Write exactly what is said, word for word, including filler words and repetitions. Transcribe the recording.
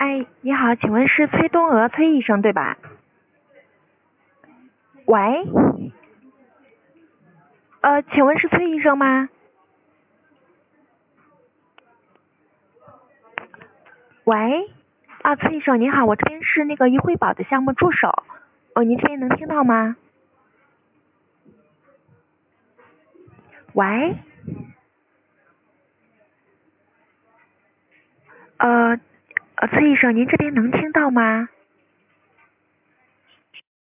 哎，你好，请问是崔东娥崔医生对吧？喂，呃，请问是崔医生吗？喂，啊，崔医生您好，我这边是那个易惠宝的项目助手，哦，您这边能听到吗？喂，呃，呃，崔医生您这边能听到吗？